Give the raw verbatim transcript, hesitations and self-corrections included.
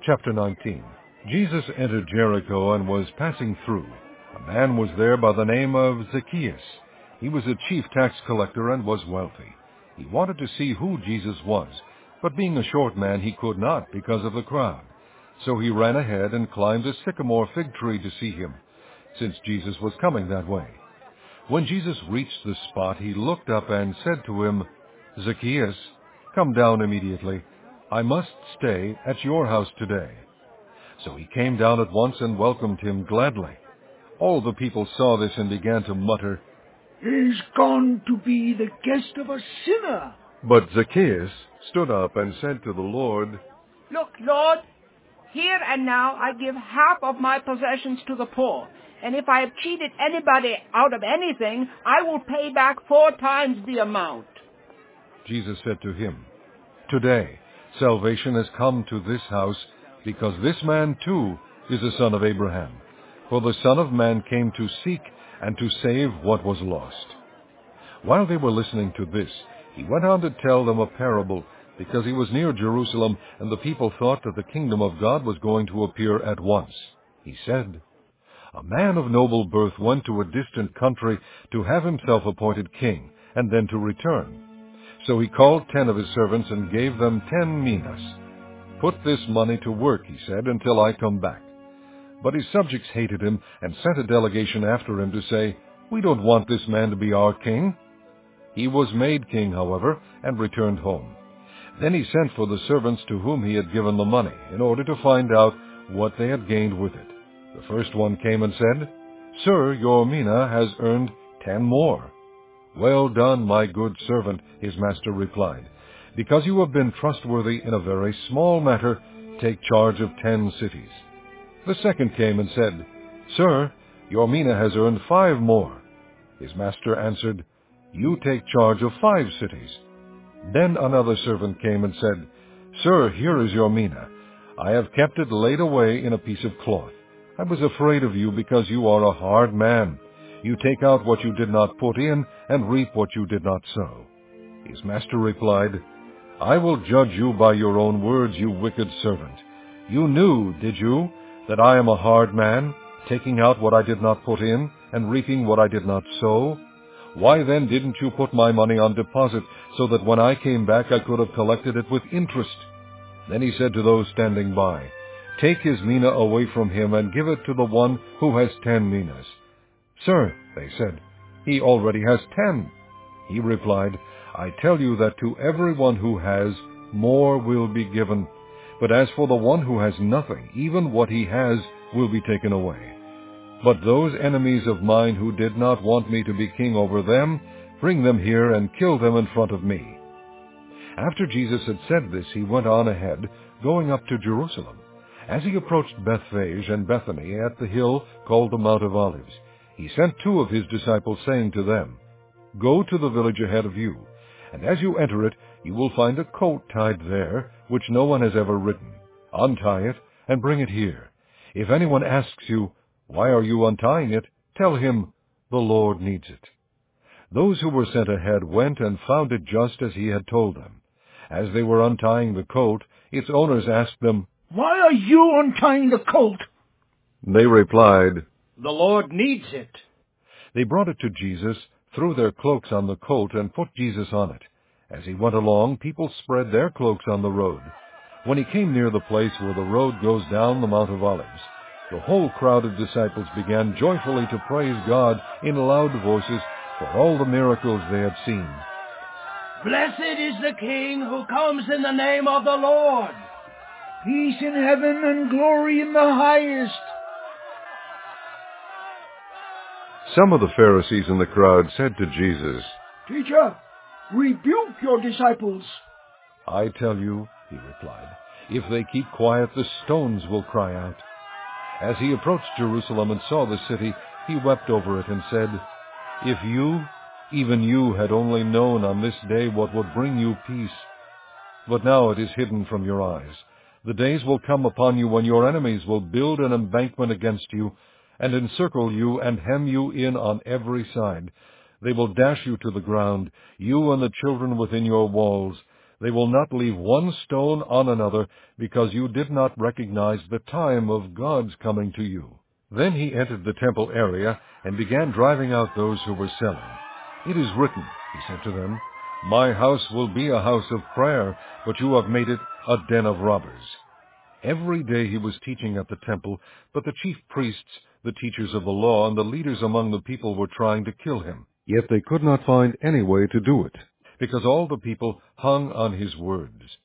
Chapter nineteen. Jesus entered Jericho and was passing through. A man was there by the name of Zacchaeus. He was a chief tax collector and was wealthy. He wanted to see who Jesus was, but being a short man he could not because of the crowd. So he ran ahead and climbed a sycamore fig tree to see him, since Jesus was coming that way. When Jesus reached the spot, he looked up and said to him, "Zacchaeus, come down immediately. I must stay at your house today." So he came down at once and welcomed him gladly. All the people saw this and began to mutter, "He's gone to be the guest of a sinner." But Zacchaeus stood up and said to the Lord, "Look, Lord, here and now I give half of my possessions to the poor, and if I have cheated anybody out of anything, I will pay back four times the amount." Jesus said to him, "Today salvation has come to this house, because this man too is a son of Abraham. For the Son of Man came to seek and to save what was lost." While they were listening to this, he went on to tell them a parable, because he was near Jerusalem, and the people thought that the kingdom of God was going to appear at once. He said, "A man of noble birth went to a distant country to have himself appointed king, and then to return. So he called ten of his servants and gave them ten minas. 'Put this money to work,' he said, 'until I come back.' But his subjects hated him and sent a delegation after him to say, 'We don't want this man to be our king.' He was made king, however, and returned home. Then he sent for the servants to whom he had given the money, in order to find out what they had gained with it. The first one came and said, 'Sir, your mina has earned ten more.' 'Well done, my good servant,' his master replied. 'Because you have been trustworthy in a very small matter, take charge of ten cities.' The second came and said, 'Sir, your mina has earned five more.' His master answered, 'You take charge of five cities.' Then another servant came and said, 'Sir, here is your mina. I have kept it laid away in a piece of cloth. I was afraid of you because you are a hard man. You take out what you did not put in and reap what you did not sow.' His master replied, 'I will judge you by your own words, you wicked servant. You knew, did you, that I am a hard man, taking out what I did not put in and reaping what I did not sow? Why then didn't you put my money on deposit, so that when I came back I could have collected it with interest?' Then he said to those standing by, 'Take his mina away from him and give it to the one who has ten minas.' 'Sir,' they said, 'he already has ten.' He replied, 'I tell you that to everyone who has, more will be given. But as for the one who has nothing, even what he has will be taken away. But those enemies of mine who did not want me to be king over them, bring them here and kill them in front of me.' After Jesus had said this, he went on ahead, going up to Jerusalem. As he approached Bethphage and Bethany at the hill called the Mount of Olives, he sent two of his disciples, saying to them, 'Go to the village ahead of you, and as you enter it, you will find a coat tied there, which no one has ever ridden. Untie it and bring it here. If anyone asks you, "Why are you untying it?" tell him, "The Lord needs it." Those who were sent ahead went and found it just as he had told them. As they were untying the coat, its owners asked them, "Why are you untying the coat?" They replied, "The Lord needs it." They brought it to Jesus, threw their cloaks on the coat, and put Jesus on it. As he went along, people spread their cloaks on the road. When he came near the place where the road goes down the Mount of Olives, the whole crowd of disciples began joyfully to praise God in loud voices for all the miracles they had seen. "Blessed is the King who comes in the name of the Lord. Peace in heaven and glory in the highest." Some of the Pharisees in the crowd said to Jesus, "Teacher, rebuke your disciples." "I tell you," he replied, "if they keep quiet, the stones will cry out." As he approached Jerusalem and saw the city, he wept over it and said, "If you, even you, had only known on this day what would bring you peace. But now it is hidden from your eyes. The days will come upon you when your enemies will build an embankment against you, and encircle you and hem you in on every side. They will dash you to the ground, you and the children within your walls. They will not leave one stone on another, because you did not recognize the time of God's coming to you." Then he entered the temple area and began driving out those who were selling. "It is written," he said to them, "My house will be a house of prayer, but you have made it a den of robbers." Every day he was teaching at the temple, but the chief priests, the teachers of the law, and the leaders among the people were trying to kill him. Yet they could not find any way to do it, because all the people hung on his words.